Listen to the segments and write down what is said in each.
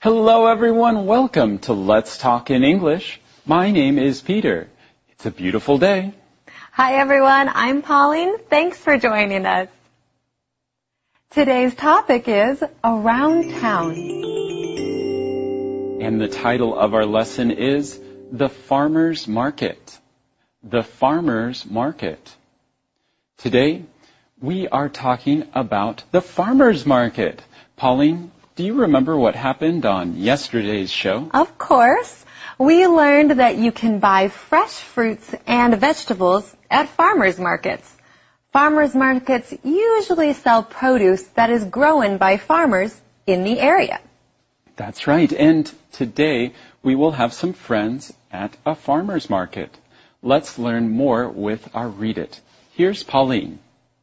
Hello everyone, welcome to Let's Talk in English. My name is Peter. It's a beautiful day. Hi everyone, I'm Pauline. Thanks for joining us. Today's topic is Around Town. And the title of our lesson is The Farmer's Market. The Farmer's Market. Today, we are talking about the Farmer's Market. Pauline, do you remember what happened on yesterday's show? Of course. We learned that you can buy fresh fruits and vegetables at farmers markets. Farmers markets usually sell produce that is grown by farmers in the area. That's right. And today we will have some friends at a farmer's market. Let's learn more with our Read It. Here's Pauline.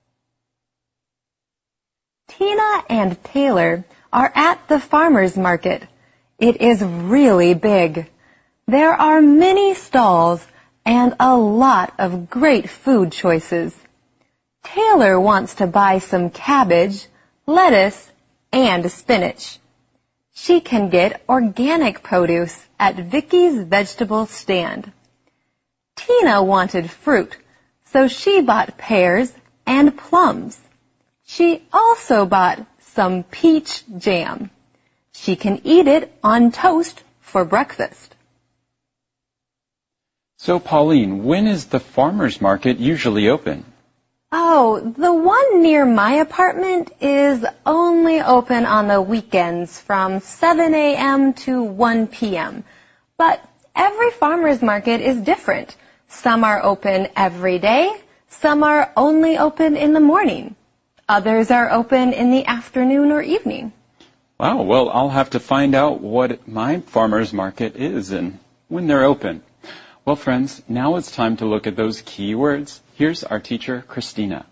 Tina and Taylor are at the farmer's market. It is really big. There are many stalls and a lot of great food choices. Taylor wants to buy some cabbage, lettuce, and spinach. She can get organic produce at Vicky's vegetable stand. Tina wanted fruit, so she bought pears and plums. She also bought some peach jam. She can eat it on toast for breakfast. So, Pauline, when is the farmer's market usually open? Oh, the one near my apartment is only open on the weekends from 7 a.m. to 1 p.m. But every farmer's market is different. Some are open every day. Some are only open in the morning. Others are open in the afternoon or evening. Wow, well, I'll have to find out what my farmer's market is and when they're open. Well, friends, now it's time to look at those key words. Here's our teacher, Christina.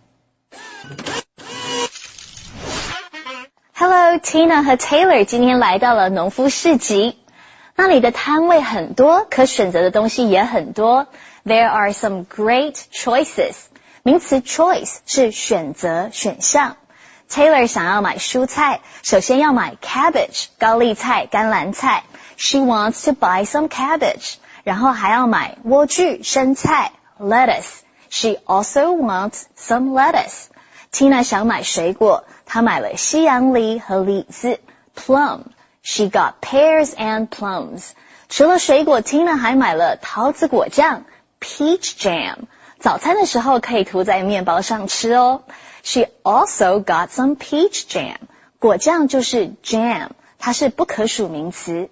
Hello, Tina 和 Taylor 今天来到了农夫市集。那里的摊位很多，可选择的东西也很多。There are some great choices. 名词 choice 是选择、选项。Taylor 想要买蔬菜，首先要买 cabbage 高丽菜、甘蓝菜。She wants to buy some cabbage. 然后还要买莴苣、生菜 lettuce. She also wants some lettuce. Tina 想买水果，她买了西洋梨和李子 plum. She got pears and plums. 除了水果 ，Tina 还买了桃子果酱 peach jam. 早餐的时候可以涂在面包上吃哦。She also got some peach jam. 果酱就是 jam， 它是不可数名词。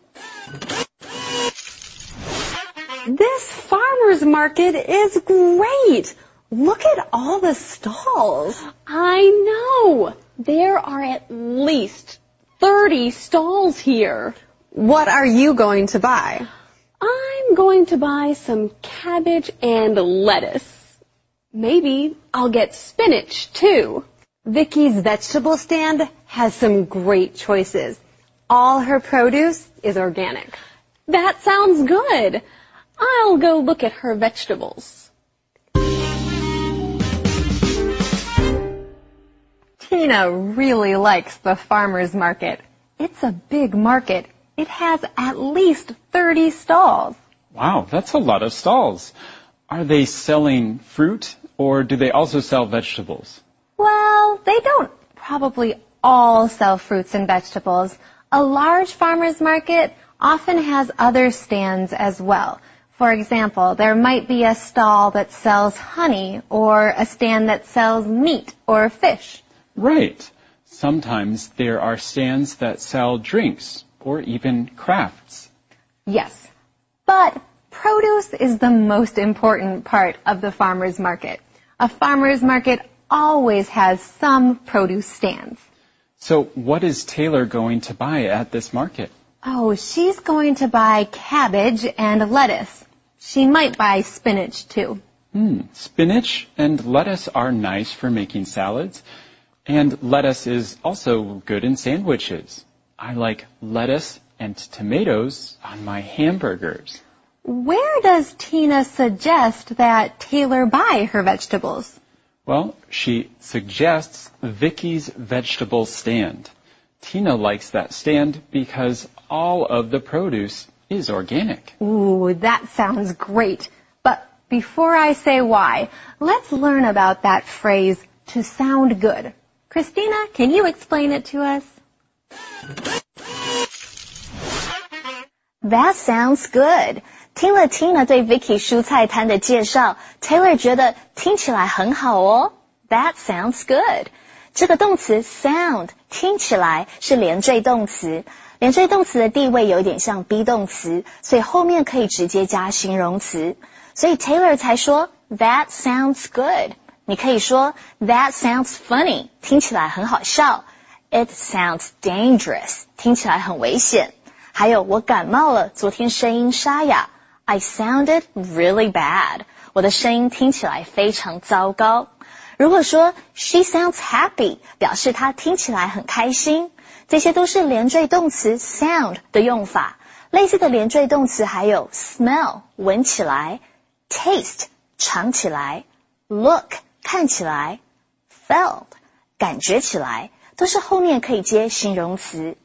This farmer's market is great. Look at all the stalls. I know. There are at least 30 stalls here. What are you going to buy? I'm going to buy some cabbage and lettuce. Maybe I'll get spinach too. Vicky's vegetable stand has some great choices. All her produce is organic. That sounds good. I'll go look at her vegetables. Tina really likes the farmer's market. It's a big market. It has at least 30 stalls. Wow, that's a lot of stalls. Are they selling fruit or do they also sell vegetables? Well, they don't probably all sell fruits and vegetables. A large farmer's market often has other stands as well. For example, there might be a stall that sells honey or a stand that sells meat or fish. Right. Sometimes there are stands that sell drinks or even crafts. Yes, but produce is the most important part of the farmer's market. A farmer's market always has some produce stands. So what is Taylor going to buy at this market? Oh, she's going to buy cabbage and lettuce. She might buy spinach too. Spinach and lettuce are nice for making salads. And lettuce is also good in sandwiches. I like lettuce and tomatoes on my hamburgers. Where does Tina suggest that Taylor buy her vegetables? Well, she suggests Vicky's vegetable stand. Tina likes that stand because all of the produce is organic. Ooh, that sounds great. But before I say why, let's learn about that phrase, to sound good. Christina, can you explain it to us? That sounds good. 听了 Tina 对 Vicky 蔬菜摊的介绍 ，Taylor 觉得听起来很好哦。That sounds good. 这个动词 sound 听起来是连缀动词，连缀动词的地位有点像 be 动词，所以后面可以直接加形容词。所以 Taylor 才说 That sounds good. 你可以说 That sounds funny. 听起来很好笑。It sounds dangerous. 听起来很危险。还有我感冒了，昨天声音沙哑。I sounded really bad. 我的声音听起来非常糟糕。如果说 She sounds happy, 表示她听起来很开心。这些都是连缀动词 sound 的用法。类似的连缀动词还有 smell 闻起来， taste 尝起来， look 看起来， felt 感觉起来，都是后面可以接形容词。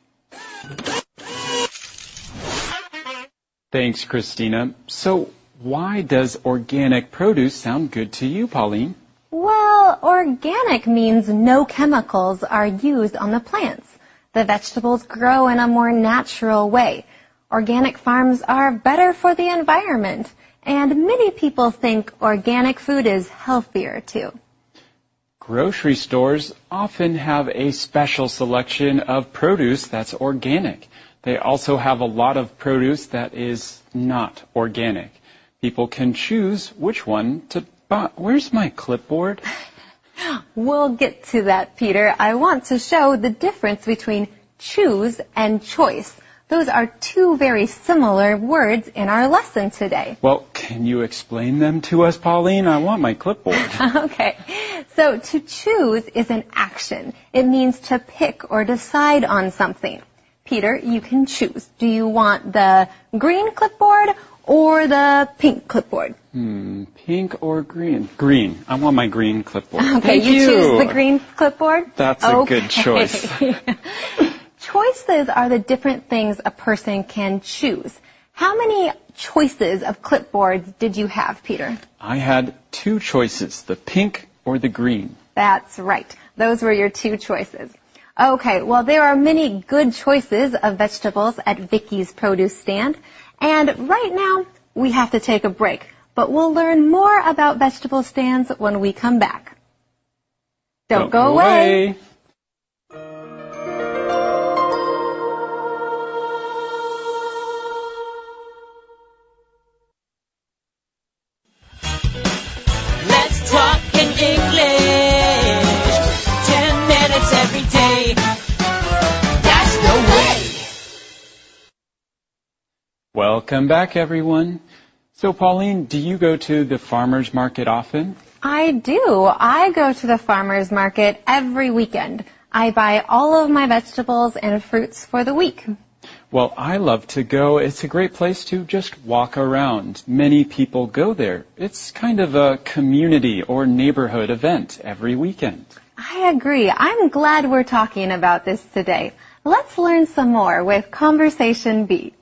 Thanks, Christina. So, why does organic produce sound good to you, Pauline? Well, organic means no chemicals are used on the plants. The vegetables grow in a more natural way. Organic farms are better for the environment, and many people think organic food is healthier too. Grocery stores often have a special selection of produce that's organic. They also have a lot of produce that is not organic. People can choose which one to buy. Where's my clipboard? We'll get to that, Peter. I want to show the difference between choose and choice. Those are two very similar words in our lesson today. Well, can you explain them to us, Pauline? I want my clipboard. Okay. So to choose is an action. It means to pick or decide on something. Peter, you can choose. Do you want the green clipboard or the pink clipboard? Pink or green? Green. I want my green clipboard. Okay, Thank you choose the green clipboard? That's a good choice. Choices are the different things a person can choose. How many choices of clipboards did you have, Peter? I had two choices, the pink or the green. That's right. Those were your two choices. Okay, well, there are many good choices of vegetables at Vicky's produce stand. And right now, we have to take a break. But we'll learn more about vegetable stands when we come back. Don't go away. Let's talk in English. 10 minutes every day. That's the way. Welcome back, everyone. So, Pauline, do you go to the farmer's market often? I do. I go to the farmer's market every weekend. I buy all of my vegetables and fruits for the week. Well, I love to go. It's a great place to just walk around. Many people go there. It's kind of a community or neighborhood event every weekend. I agree. I'm glad we're talking about this today. Let's learn some more with Conversation B.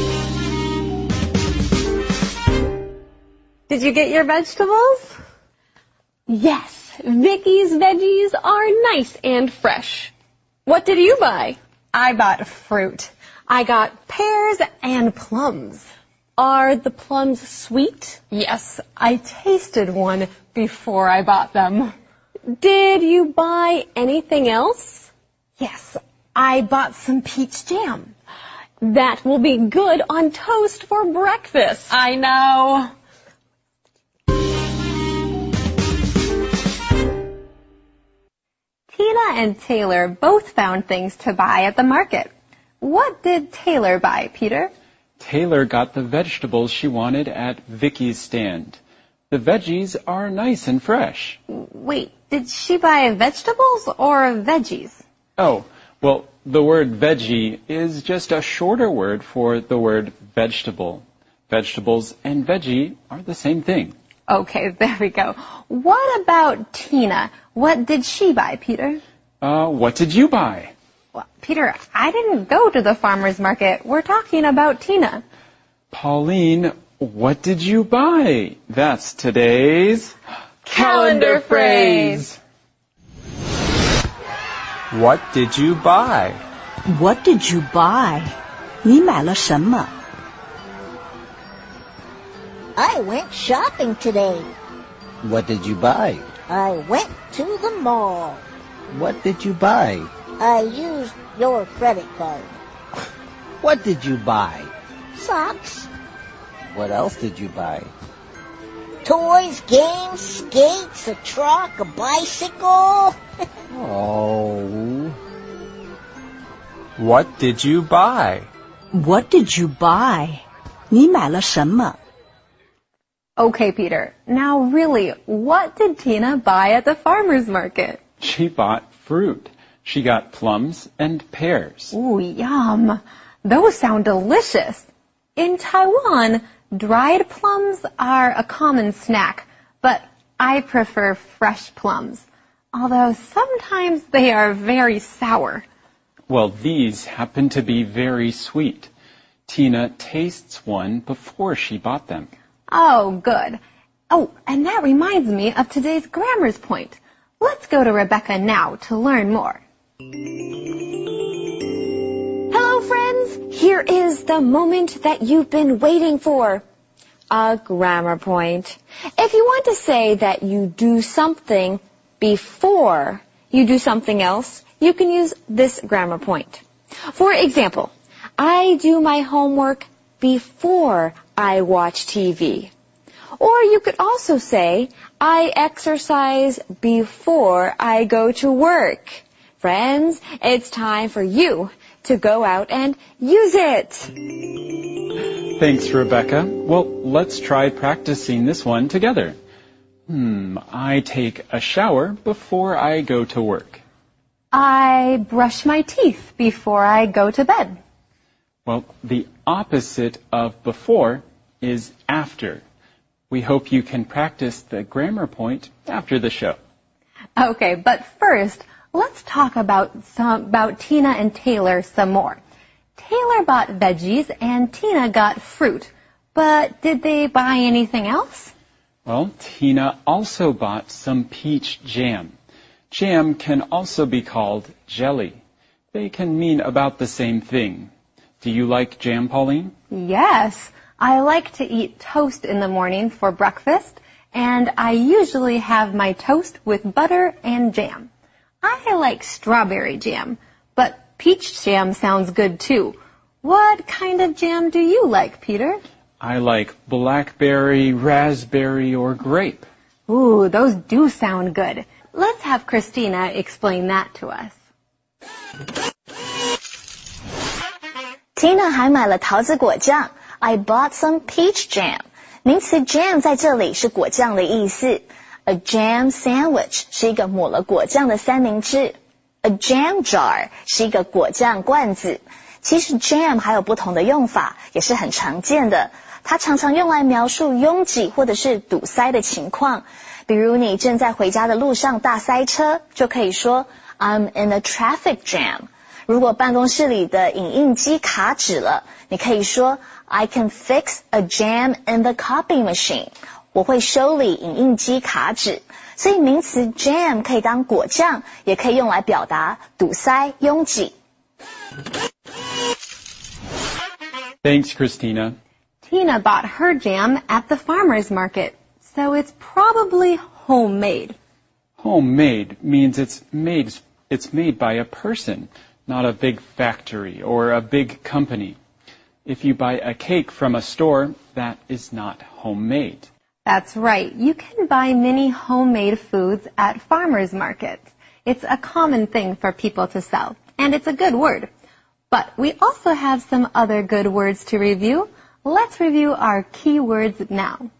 Did you get your vegetables? Yes, Vicky's veggies are nice and fresh. What did you buy? I bought fruit. I got pears and plums. Are the plums sweet? Yes, I tasted one before I bought them. Did you buy anything else? Yes, I bought some peach jam. That will be good on toast for breakfast. I know. Tina and Taylor both found things to buy at the market. What did Taylor buy, Peter? Taylor got the vegetables she wanted at Vicky's stand. The veggies are nice and fresh. Wait, did she buy vegetables or veggies? Oh, well, the word veggie is just a shorter word for the word vegetable. Vegetables and veggie are the same thing. Okay, there we go. What about Tina? What did she buy, Peter? What did you buy? Well, Peter, I didn't go to the farmer's market. We're talking about Tina. Pauline, what did you buy? That's today's Calendar phrase. What did you buy? What did you buy? 你买了什么？ I went shopping today. What did you buy? I went to the mall. What did you buy? I used your credit card. What did you buy? Socks, What else did you buy? toys, games, skates, a truck, a bicycle. Oh. What did you buy? What did you buy? 你买了什么？ Okay, Peter. Now really, what did Tina buy at the farmer's market? She bought fruit. She got plums and pears. Ooh, yum. Those sound delicious. In Taiwan, dried plums are a common snack, but I prefer fresh plums, although sometimes they are very sour. Well, these happen to be very sweet. Tina tastes one before she bought them. Oh, good. Oh, and that reminds me of today's grammar's point. Let's go to Rebecca now to learn more. Hello, friends. Here is the moment that you've been waiting for. A grammar point. If you want to say that you do something before you do something else, you can use this grammar point. For example, I do my homework before I watch TV. Or you could also say, I exercise before I go to work. Friends, it's time for you to go out and use it. Thanks, Rebecca. Well, let's try practicing this one together. I take a shower before I go to work. I brush my teeth before I go to bed. Well, the opposite of before is after. We hope you can practice the grammar point after the show. Okay, but first, let's talk about Tina and Taylor some more. Taylor bought veggies and Tina got fruit. But did they buy anything else? Well, Tina also bought some peach jam. Jam can also be called jelly. They can mean about the same thing. Do you like jam, Pauline? Yes, I like to eat toast in the morning for breakfast, and I usually have my toast with butter and jam. I like strawberry jam, but peach jam sounds good too. What kind of jam do you like, Peter? I like blackberry, raspberry, or grape. Ooh, those do sound good. Let's have Christina explain that to us. Tina 还买了桃子果酱。I bought some peach jam. 名词 jam 在这里是果酱的意思。A jam sandwich 是一个抹了果酱的三明治。A jam jar 是一个果酱罐子。其实 jam 还有不同的用法，也是很常见的。它常常用来描述拥挤或者是堵塞的情况。比如你正在回家的路上大塞车，就可以说 I'm in a traffic jam。如果办公室里的影印机卡纸了，你可以说 I can fix a jam in the copy machine。我会修理影印机卡纸。所以名词 jam 可以当果酱，也可以用来表达堵塞、拥挤。 Thanks, Christina. Tina bought her jam at the farmer's market, so it's probably homemade. Homemade means it's made by a person, not a big factory or a big company. If you buy a cake from a store, that is not homemade. That's right. You can buy many homemade foods at farmers markets. It's a common thing for people to sell, and it's a good word. But we also have some other good words to review. Let's review our key words now.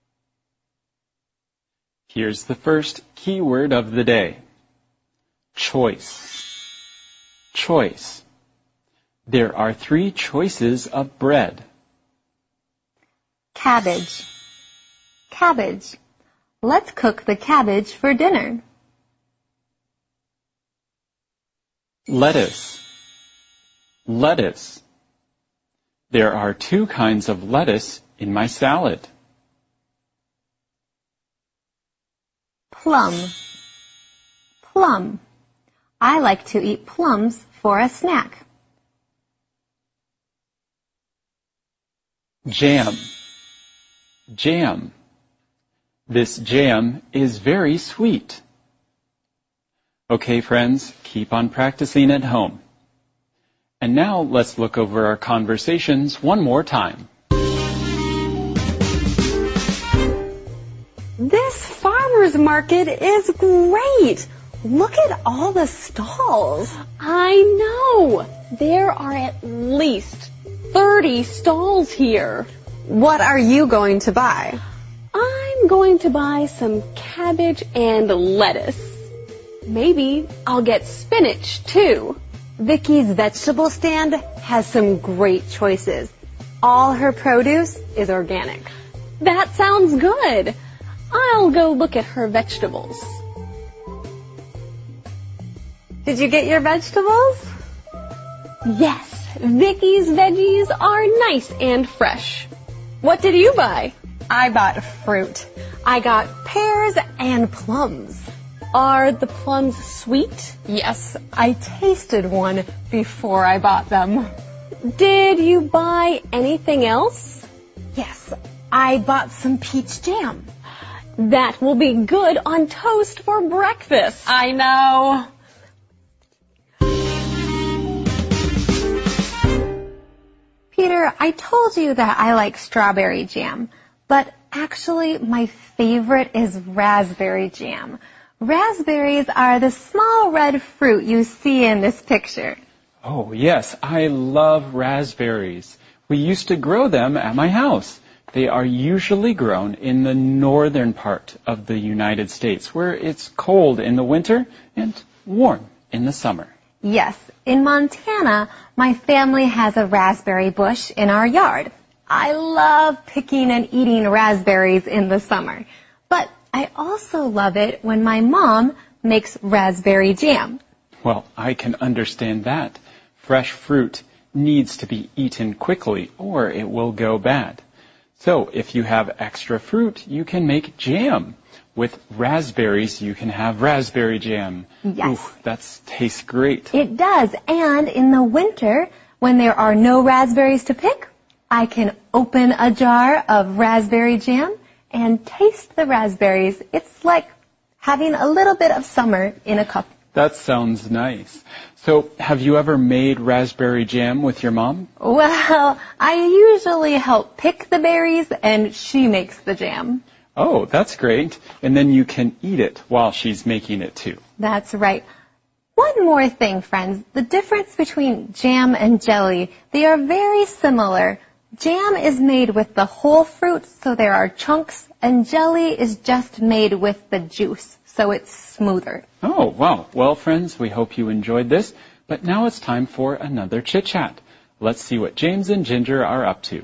Here's the first key word of the day. Choice. Choice. There are 3 choices of bread. Cabbage. Cabbage. Let's cook the cabbage for dinner. Lettuce. Lettuce. There are 2 kinds of lettuce in my salad. Plum. Plum. I like to eat plums for a snack. Jam. Jam. This jam is very sweet. Okay, friends, keep on practicing at home. And now let's look over our conversations one more time. This farmer's market is great. Look at all the stalls. I know. There are at least 30 stalls here. What are you going to buy? I'm going to buy some cabbage and lettuce. Maybe I'll get spinach too. Vicky's vegetable stand has some great choices. All her produce is organic. That sounds good. I'll go look at her vegetables. Did you get your vegetables? Yes, Vicky's veggies are nice and fresh. What did you buy? I bought fruit. I got pears and plums. Are the plums sweet? Yes, I tasted one before I bought them. Did you buy anything else? Yes, I bought some peach jam. That will be good on toast for breakfast. I know. Peter, I told you that I like strawberry jam, but actually my favorite is raspberry jam. Raspberries are the small red fruit you see in this picture. Oh, yes, I love raspberries. We used to grow them at my house. They are usually grown in the northern part of the United States, where it's cold in the winter and warm in the summer. Yes, in Montana, my family has a raspberry bush in our yard. I love picking and eating raspberries in the summer. But I also love it when my mom makes raspberry jam. Well, I can understand that. Fresh fruit needs to be eaten quickly or it will go bad. So if you have extra fruit, you can make jam. With raspberries, you can have raspberry jam. Yes. Ooh, that tastes great. It does. And in the winter, when there are no raspberries to pick, I can open a jar of raspberry jam and taste the raspberries. It's like having a little bit of summer in a cup. That sounds nice. So, have you ever made raspberry jam with your mom? Well, I usually help pick the berries and she makes the jam. Oh, that's great. And then you can eat it while she's making it too. That's right. One more thing, friends. The difference between jam and jelly, they are very similar. Jam is made with the whole fruit, so there are chunks, and jelly is just made with the juice, so it's smoother. Oh, wow. Well, friends, we hope you enjoyed this, but now it's time for another chit-chat. Let's see what James and Ginger are up to.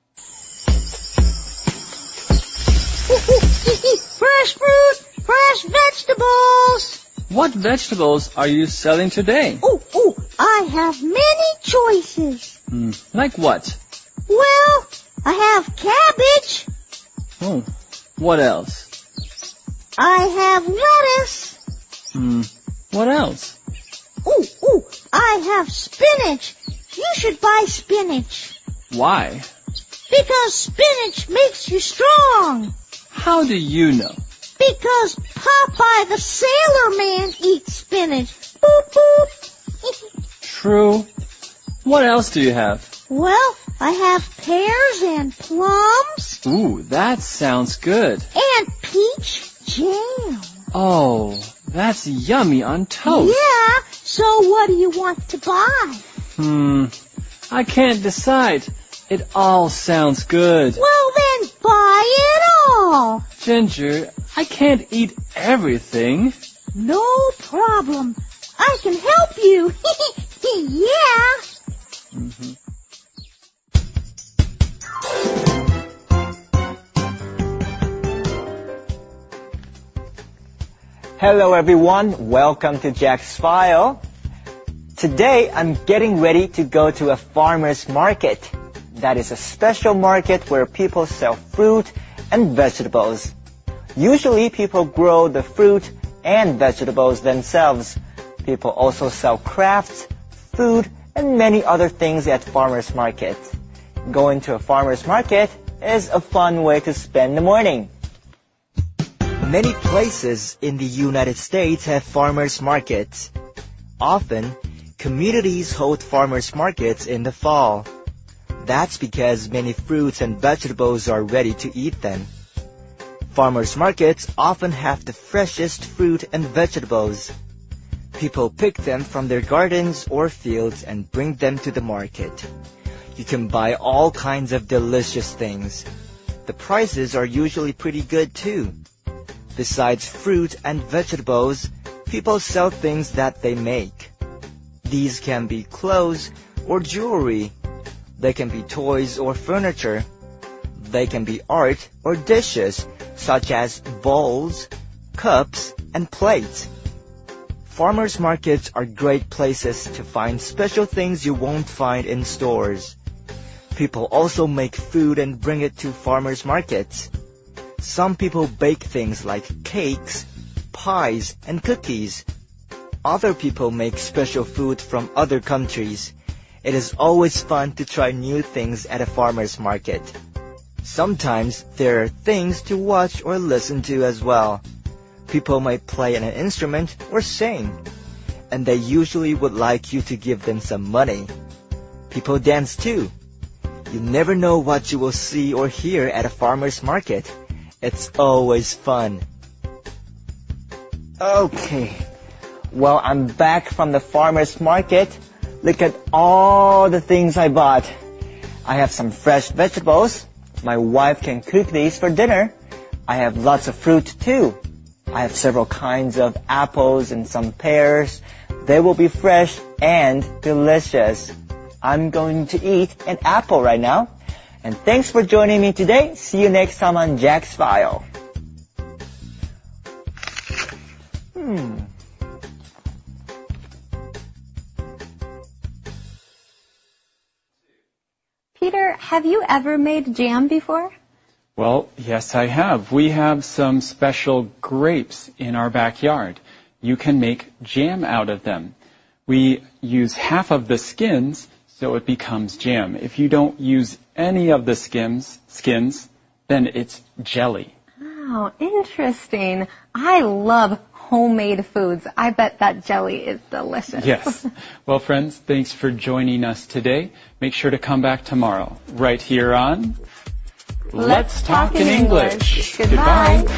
Fresh fruit, fresh vegetables. What vegetables are you selling today? Oh, I have many choices. Like what? Well, I have cabbage. Oh, what else? I have lettuce. What else? Oh, I have spinach. You should buy spinach. Why? Because spinach makes you strong. How do you know? Because Popeye the Sailor Man eats spinach. Boop, boop. True. What else do you have? Well, I have pears and plums. Ooh, that sounds good. And peach jam. Oh, that's yummy on toast. Yeah, so what do you want to buy? I can't decide. It all sounds good. Well, then buy it all. Ginger, I can't eat everything. No problem. I can help you. Yeah. Hello everyone, welcome to Jack's File. Today, I'm getting ready to go to a farmer's market. That is a special market where people sell fruit and vegetables. Usually, people grow the fruit and vegetables themselves. People also sell crafts, food, and many other things at farmer's market. Going to a farmer's market is a fun way to spend the morning. Many places in the United States have farmers markets. Often, communities hold farmers markets in the fall. That's because many fruits and vegetables are ready to eat then. Farmers markets often have the freshest fruit and vegetables. People pick them from their gardens or fields and bring them to the market. You can buy all kinds of delicious things. The prices are usually pretty good too. Besides fruit and vegetables, people sell things that they make. These can be clothes or jewelry. They can be toys or furniture. They can be art or dishes, such as bowls, cups, and plates. Farmers markets are great places to find special things you won't find in stores. People also make food and bring it to farmers markets. Some people bake things like cakes, pies, and cookies. Other people make special food from other countries. It is always fun to try new things at a farmer's market. Sometimes there are things to watch or listen to as well. People might play an instrument or sing, and they usually would like you to give them some money. People dance too. You never know what you will see or hear at a farmer's market. It's always fun. Okay, well, I'm back from the farmer's market. Look at all the things I bought. I have some fresh vegetables. My wife can cook these for dinner. I have lots of fruit too. I have several kinds of apples and some pears. They will be fresh and delicious. I'm going to eat an apple right now. And thanks for joining me today. See you next time on Jack's File. Peter, have you ever made jam before? Well, yes, I have. We have some special grapes in our backyard. You can make jam out of them. We use half of the skins, so it becomes jam. If you don't use any of the skins, then it's jelly. Oh, interesting. I love homemade foods. I bet that jelly is delicious. Yes. Well, friends, thanks for joining us today. Make sure to come back tomorrow, right here on Let's Talk in English. Goodbye.